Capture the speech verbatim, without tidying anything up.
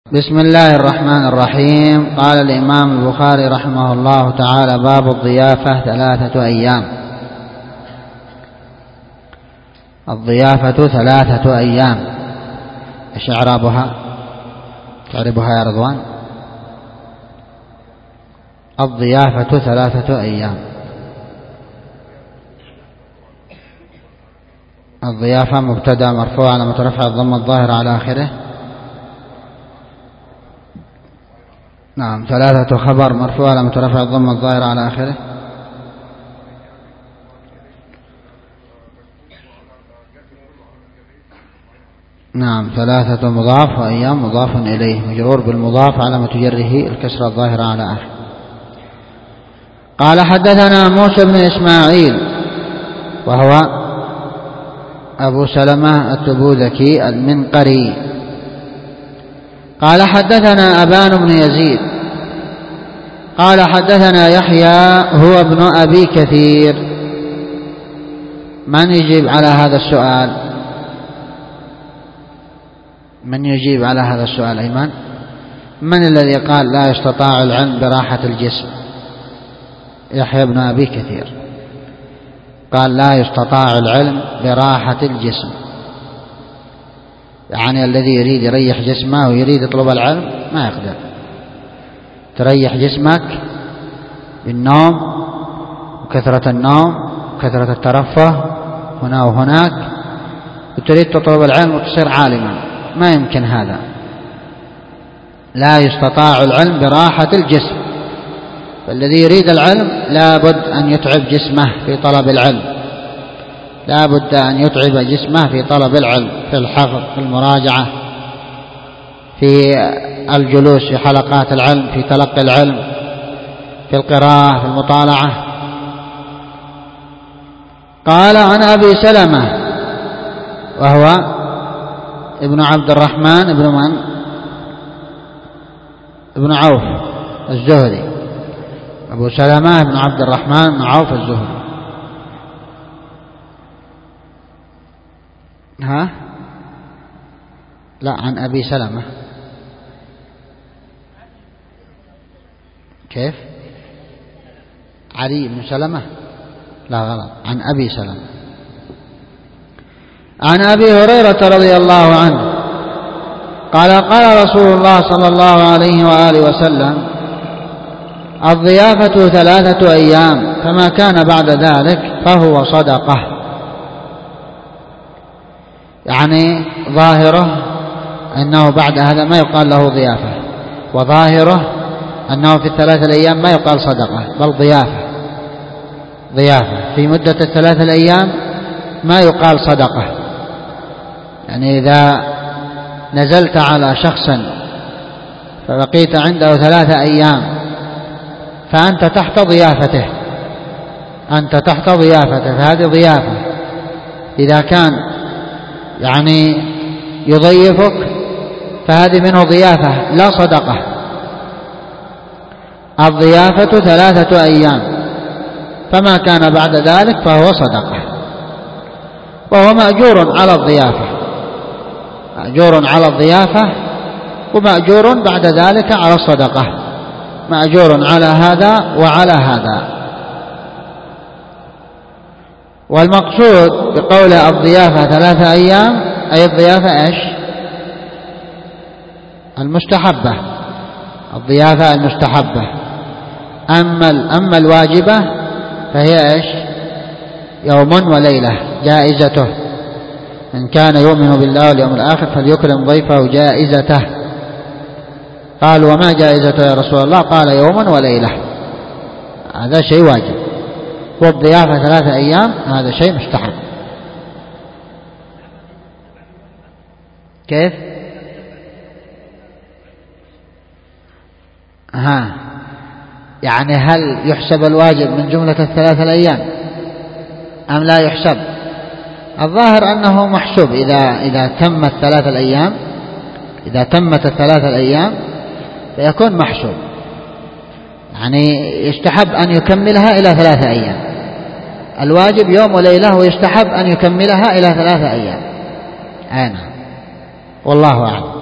بسم الله الرحمن الرحيم. قال الإمام البخاري رحمه الله تعالى: باب الضيافة ثلاثة أيام. الضيافة ثلاثة أيام، إيش إعرابها؟ تعربها يا رضوان؟ الضيافة ثلاثة أيام. الضيافة مبتدأ مرفوع على مترفع الضم الظاهر على آخره. نعم. ثلاثة خبر مرفوع على مترفع الضم الظاهر على آخره. نعم. ثلاثة مضاف وأيام مضاف إليه مجرور بالمضاف على متجره الكسرة الظاهرة على آخره. قال: حدثنا موسى بن إسماعيل وهو أبو سلمة التبوذكي المنقري. قال: حدثنا أبان بن يزيد قال: حدثنا يحيى هو ابن أبي كثير. من يجيب على هذا السؤال؟ من يجيب على هذا السؤال أيمن؟ من الذي قال لا يستطاع العلم براحة الجسم؟ يحيى بن أبي كثير قال لا يستطاع العلم براحة الجسم، يعني الذي يريد يريح جسمه ويريد يطلب العلم ما يقدر. تريح جسمك بالنوم وكثرة النوم وكثرة الترفه هنا وهناك، وتريد تطلب العلم وتصير عالما، ما يمكن هذا. لا يستطاع العلم براحة الجسم، فالذي يريد العلم لا بد أن يتعب جسمه في طلب العلم، لا بد أن يتعب جسمه في طلب العلم، في الحفظ، في المراجعة، في الجلوس في حلقات العلم، في تلقي العلم، في القراءة، في المطالعة. قال: عن أبي سلمة وهو ابن عبد الرحمن ابن من؟ ابن عوف الزهري. أبو سلمة ابن عبد الرحمن بن عوف الزهري. ها؟ لا، عن أبي سلمة. كيف؟ علي بن سلمة؟ لا غلط، عن أبي سلمة. عن أبي هريرة رضي الله عنه قال: قال رسول الله صلى الله عليه وآله وسلم: الضيافة ثلاثة أيام، فما كان بعد ذلك فهو صدقة. يعني ظاهره أنه بعد هذا ما يقال له ضيافة، وظاهره أنه في الثلاثة الأيام ما يقال صدقة بل ضيافة. ضيافة في مدة الثلاثة الأيام ما يقال صدقة. يعني إذا نزلت على شخص فبقيت عنده ثلاثة أيام فأنت تحت ضيافته، أنت تحت ضيافته، فهذه ضيافة. إذا كان يعني يضيفك فهذه منه ضيافة لا صدقة. الضيافة ثلاثة أيام، فما كان بعد ذلك فهو صدقة، وهو مأجور على الضيافة، مأجور على الضيافة ومأجور بعد ذلك على الصدقة، مأجور على هذا وعلى هذا. والمقصود بقول الضيافة ثلاثة أيام أي الضيافة إيش؟ المستحبة، الضيافة المستحبة. أما أما الواجبة فهي إيش؟ يوم وليلة جائزته، إن كان يؤمن بالله واليوم الآخر فليكرم ضيفه جائزته. قال: وما جائزته يا رسول الله؟ قال: يوم وليلة. هذا شيء واجب، والضيافة ثلاثة أيام هذا شيء مستحب. كيف؟ ها، يعني هل يحسب الواجب من جملة الثلاثة الأيام أم لا يحسب؟ الظاهر أنه محسوب إذا إذا تمت ثلاثة الأيام، إذا تمت الثلاثة الأيام فيكون محسوب، يعني يستحب أن يكملها إلى ثلاثة أيام. الواجب يوم وليلة ويستحب أن يكملها إلى ثلاثة أيام. أنا والله أعلم.